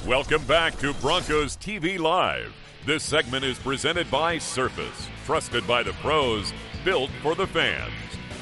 Welcome back to Broncos TV Live. This segment is presented by Surface, trusted by the pros, built for the fans.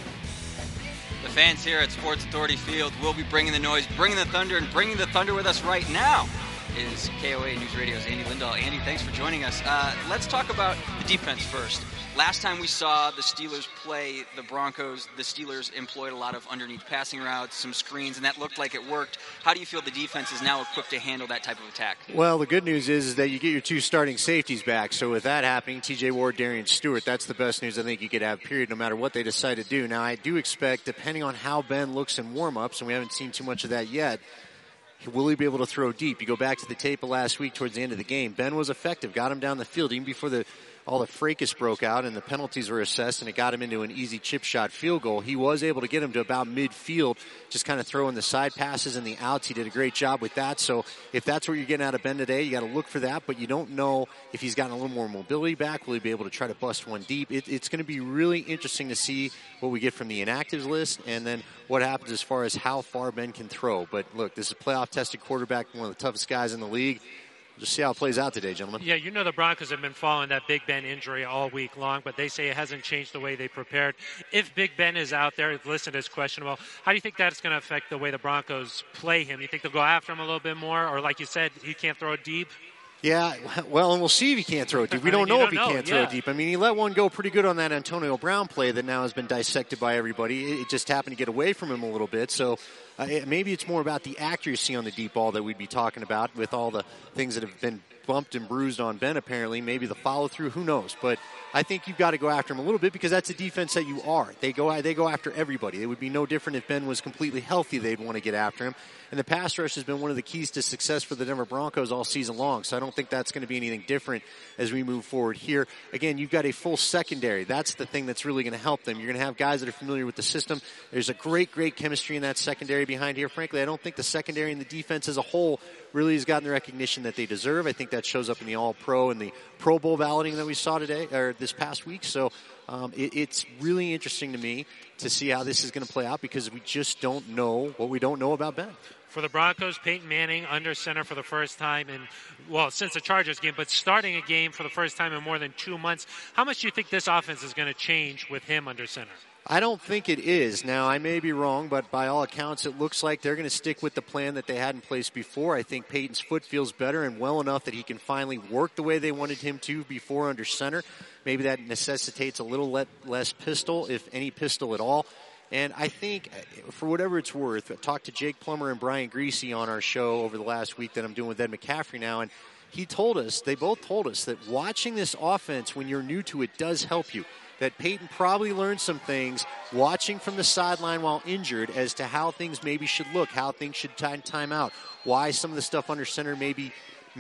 The fans here at Sports Authority Field will be bringing the noise, bringing the thunder, and bringing the thunder with us right now is KOA News Radio's Andy Lindahl. Andy, thanks for joining us. Let's talk about the defense first. Last time we saw the Steelers play the Broncos, the Steelers employed a lot of underneath passing routes, some screens, and that looked like it worked. How do you feel the defense is now equipped to handle that type of attack? Well, the good news is that you get your two starting safeties back. So with that happening, TJ Ward, Darian Stewart, that's the best news I think you could have, period, no matter what they decide to do. Now, I do expect, depending on how Ben looks in warm-ups, and we haven't seen too much of that yet, will he be able to throw deep? You go back to the tape of last week towards the end of the game. Ben was effective, got him down the field even before all the fracas broke out and the penalties were assessed and it got him into an easy chip shot field goal. He was able to get him to about midfield, just kind of throwing the side passes and the outs. He did a great job with that. So if that's what you're getting out of Ben today, you got to look for that, but you don't know if he's gotten a little more mobility back. Will he be able to try to bust one deep? It's going to be really interesting to see what we get from the inactives list and then what happens as far as how far Ben can throw. But look, this is a playoff-tested quarterback, one of the toughest guys in the league. Just see how it plays out today, gentlemen. Yeah, you know the Broncos have been following that Big Ben injury all week long, but they say it hasn't changed the way they prepared. If Big Ben is out there, it's listed as questionable, how do you think that's going to affect the way the Broncos play him? You think they'll go after him a little bit more? Or like you said, he can't throw it deep? Yeah, well, and we'll see if he can't throw it deep. We don't know if he can't throw it deep. I mean, he let one go pretty good on that Antonio Brown play that now has been dissected by everybody. It just happened to get away from him a little bit. So maybe it's more about the accuracy on the deep ball that we'd be talking about with all the things that have been bumped and bruised on Ben apparently. Maybe the follow-through, who knows. But I think you've got to go after him a little bit because that's the defense that you are. They go after everybody. It would be no different if Ben was completely healthy. They'd want to get after him. And the pass rush has been one of the keys to success for the Denver Broncos all season long. So I don't think that's going to be anything different as we move forward here. Again, you've got a full secondary. That's the thing that's really going to help them. You're going to have guys that are familiar with the system. There's a great chemistry in that secondary behind here. Frankly, I don't think the secondary and the defense as a whole really has gotten the recognition that they deserve. I think that shows up in the All-Pro and the Pro Bowl balloting that we saw today or this past week. So it's really interesting to me to see how this is going to play out because we just don't know what we don't know about Ben. For the Broncos, Peyton Manning under center for the first time since the Chargers game, but starting a game for the first time in more than 2 months. How much do you think this offense is going to change with him under center? I don't think it is. Now, I may be wrong, but by all accounts, it looks like they're going to stick with the plan that they had in place before. I think Peyton's foot feels better and well enough that he can finally work the way they wanted him to before under center. Maybe that necessitates a little less pistol, if any pistol at all. And I think, for whatever it's worth, I talked to Jake Plummer and Brian Greasy on our show over the last week that I'm doing with Ed McCaffrey now, and they both told us that watching this offense when you're new to it does help you. That Peyton probably learned some things watching from the sideline while injured as to how things maybe should look, how things should time out, why some of the stuff under center maybe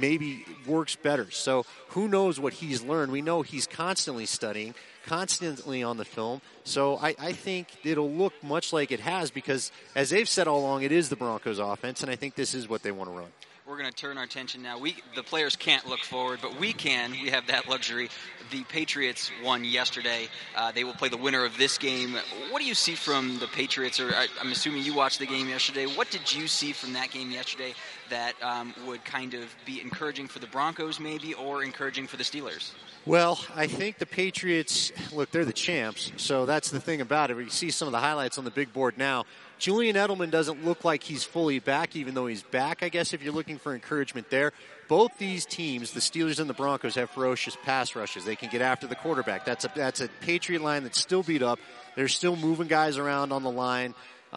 works better. So who knows what he's learned. We know he's constantly studying, constantly on the film. So I think it'll look much like it has because, as they've said all along, it is the Broncos offense, and I think this is what they want to run. We're going to turn our attention now. The players can't look forward, but we can. We have that luxury. The Patriots won yesterday. They will play the winner of this game. What do you see from the Patriots? Or I'm assuming you watched the game yesterday. What did you see from that game yesterday that would kind of be encouraging for the Broncos maybe or encouraging for the Steelers? Well, I think the Patriots, look, they're the champs, so that's the thing about it. You see some of the highlights on the big board now. Julian Edelman doesn't look like he's fully back, even though he's back, I guess, if you're looking for encouragement there. Both these teams, the Steelers and the Broncos, have ferocious pass rushes. They can get after the quarterback. That's a Patriot line that's still beat up. They're still moving guys around on the line.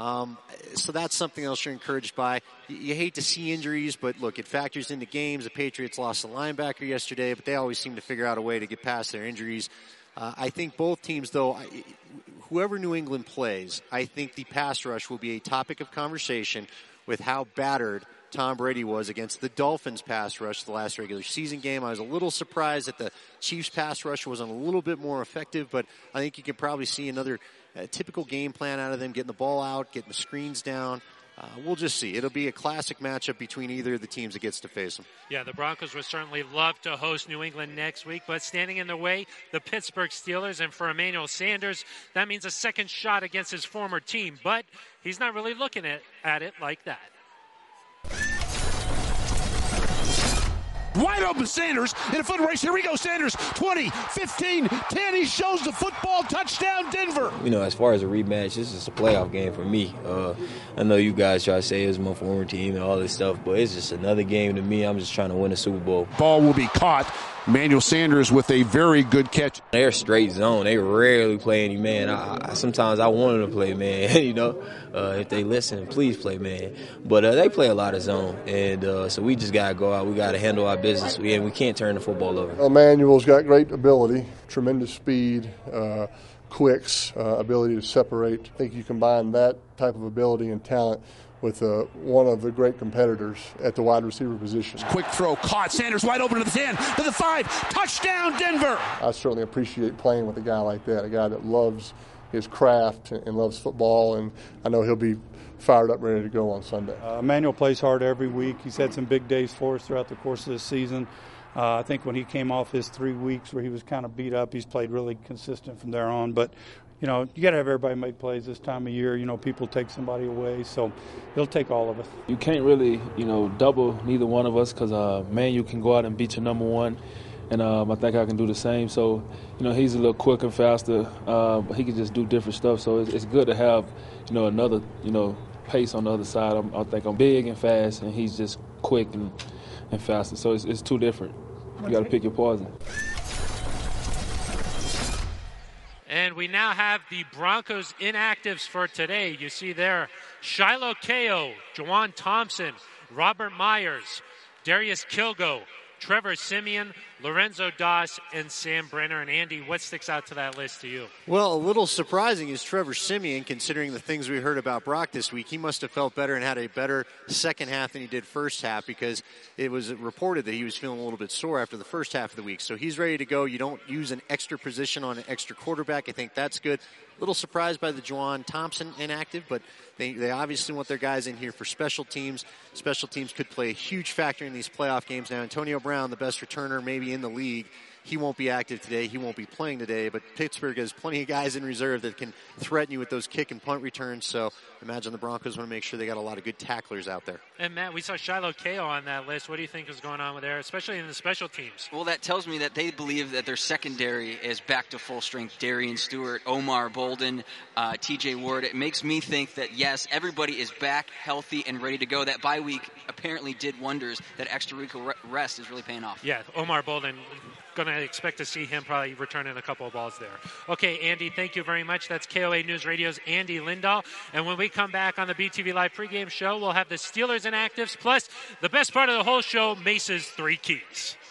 So that's something else you're encouraged by. You hate to see injuries, but look, it factors into games. The Patriots lost a linebacker yesterday, but they always seem to figure out a way to get past their injuries. I think both teams, though, whoever New England plays, I think the pass rush will be a topic of conversation with how battered Tom Brady was against the Dolphins pass rush the last regular season game. I was a little surprised that the Chiefs pass rush wasn't a little bit more effective, but I think you can probably see another typical game plan out of them, getting the ball out, getting the screens down. We'll just see. It'll be a classic matchup between either of the teams that gets to face them. Yeah, the Broncos would certainly love to host New England next week, but standing in their way, the Pittsburgh Steelers, and for Emmanuel Sanders, that means a second shot against his former team, but he's not really looking at it like that. Wide open Sanders in a foot race. Here we go, Sanders. 20, 15, 10. He shows the football. Touchdown, Denver. You know, as far as a rematch, this is a playoff game for me. I know you guys try to say it's my former team and all this stuff, but it's just another game to me. I'm just trying to win a Super Bowl. Ball will be caught. Emmanuel Sanders with a very good catch. They're straight zone. They rarely play any man. Sometimes I want them to play man, you know. If they listen, please play man. But they play a lot of zone. And so we just got to go out. We got to handle our business. And we can't turn the football over. Emmanuel's got great ability, tremendous speed, quicks, ability to separate. I think you combine that type of ability and talent with one of the great competitors at the wide receiver position. Quick throw, caught. Sanders wide open to the 10, to the 5. Touchdown, Denver! I certainly appreciate playing with a guy like that, a guy that loves his craft and loves football, and I know he'll be fired up, ready to go on Sunday. Emmanuel plays hard every week. He's had some big days for us throughout the course of this season. I think when he came off his 3 weeks where he was kind of beat up, he's played really consistent from there on. But, you know, you got to have everybody make plays this time of year. You know, people take somebody away, so he'll take all of us. You can't really, double neither one of us because, you can go out and beat your number one. And I think I can do the same. So, he's a little quicker and faster, but he can just do different stuff. So it's good to have, another, pace on the other side. I think I'm big and fast, and he's just quick and faster. So it's too different. You got to pick your poison. And we now have the Broncos inactives for today. You see there Shiloh Kao, Juwan Thompson, Robert Myers, Darius Kilgo, Trevor Siemian, Lorenzo Doss, and Sam Brenner. And Andy, what sticks out to that list to you? Well, a little surprising is Trevor Siemian, considering the things we heard about Brock this week. He must have felt better and had a better second half than he did first half, because it was reported that he was feeling a little bit sore after the first half of the week. So he's ready to go. You don't use an extra position on an extra quarterback. I think that's good. A little surprised by the Juwan Thompson inactive, but they obviously want their guys in here for special teams. Special teams could play a huge factor in these playoff games. Now, Antonio Brown, the best returner maybe in the league, he won't be active today. He won't be playing today, but Pittsburgh has plenty of guys in reserve that can threaten you with those kick and punt returns. So imagine the Broncos want to make sure they got a lot of good tacklers out there. And Matt, we saw Shiloh Kao on that list. What do you think is going on with there, especially in the special teams? Well, that tells me that they believe that their secondary is back to full strength. Darian Stewart, Omar Bolden, TJ Ward. It makes me think that, yes, everybody is back healthy and ready to go. That bye week apparently did wonders. That extra week of rest is really paying off. Yeah, Omar Bolden, going to expect to see him probably returning a couple of balls there. Okay, Andy, thank you very much. That's KOA News Radio's Andy Lindahl. And when we come back on the BTV Live pregame show, we'll have the Steelers inactives, plus the best part of the whole show, Mace's 3 keys.